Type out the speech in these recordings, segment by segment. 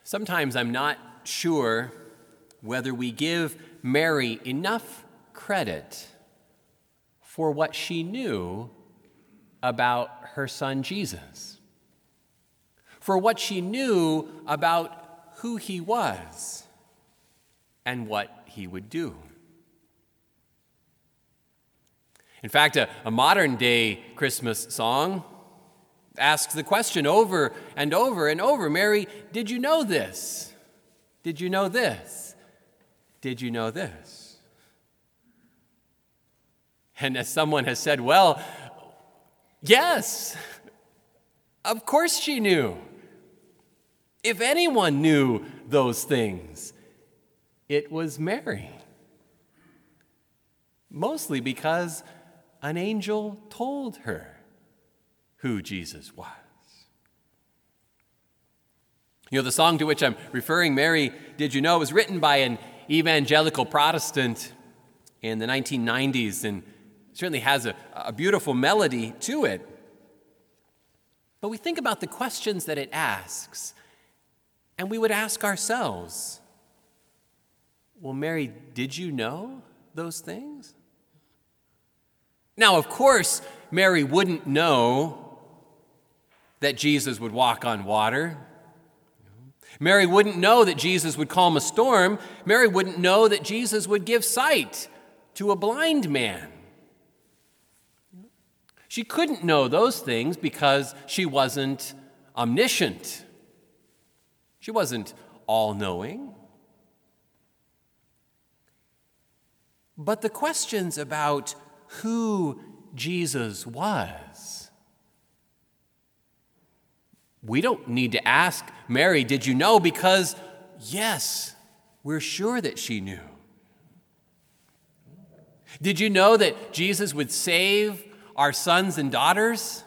Sometimes I'm not sure whether we give Mary enough credit for what she knew about her son Jesus, for what she knew about who he was and what he would do. In fact, a modern-day Christmas song asks the question over and over and over, Mary, did you know this? Did you know this? Did you know this? And as someone has said, well, yes, of course she knew. If anyone knew those things, it was Mary. Mostly because an angel told her who Jesus was. The song to which I'm referring, Mary, Did You Know, was written by an evangelical Protestant in the 1990s and certainly has a beautiful melody to it. But we think about the questions that it asks, and we would ask ourselves, well, Mary, did you know those things? Now, of course, Mary wouldn't know that Jesus would walk on water. Mary wouldn't know that Jesus would calm a storm. Mary wouldn't know that Jesus would give sight to a blind man. She couldn't know those things because she wasn't omniscient. She wasn't all-knowing. But the questions about who Jesus was, we don't need to ask Mary, did you know? Because, yes, we're sure that she knew. Did you know that Jesus would save our sons and daughters?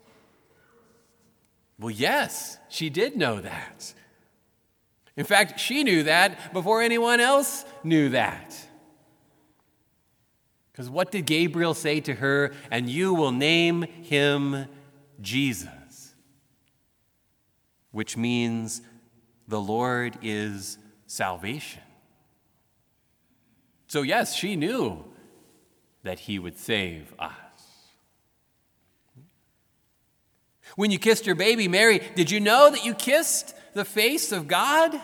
Well, yes, she did know that. In fact, she knew that before anyone else knew that. Because what did Gabriel say to her? And you will name him Jesus, which means the Lord is salvation. So yes, she knew that he would save us. When you kissed your baby, Mary, did you know that you kissed the face of God?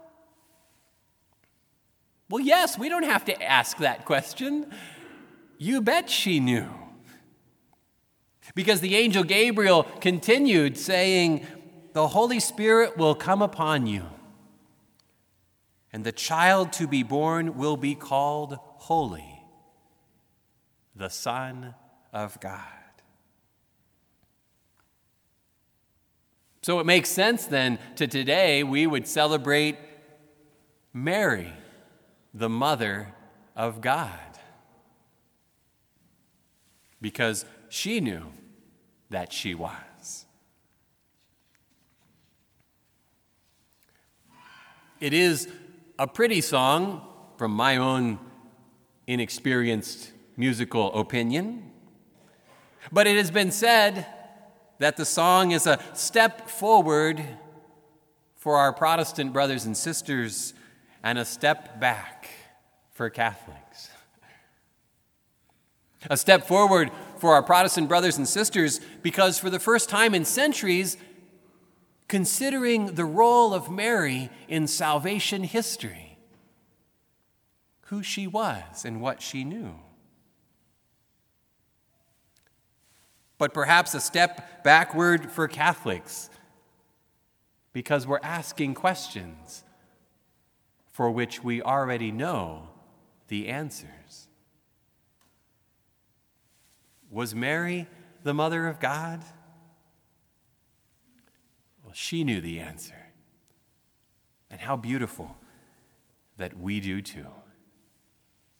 Well, yes, we don't have to ask that question. You bet she knew. Because the angel Gabriel continued saying, the Holy Spirit will come upon you, and the child to be born will be called Holy, the Son of God. So it makes sense then to today we would celebrate Mary, the Mother of God, because she knew that she was. It is a pretty song from my own inexperienced musical opinion, but it has been said that the song is a step forward for our Protestant brothers and sisters and a step back for Catholics. A step forward for our Protestant brothers and sisters because for the first time in centuries, considering the role of Mary in salvation history, who she was and what she knew. But perhaps a step backward for Catholics because we're asking questions for which we already know the answers. Was Mary the Mother of God? Well, she knew the answer. And how beautiful that we do too.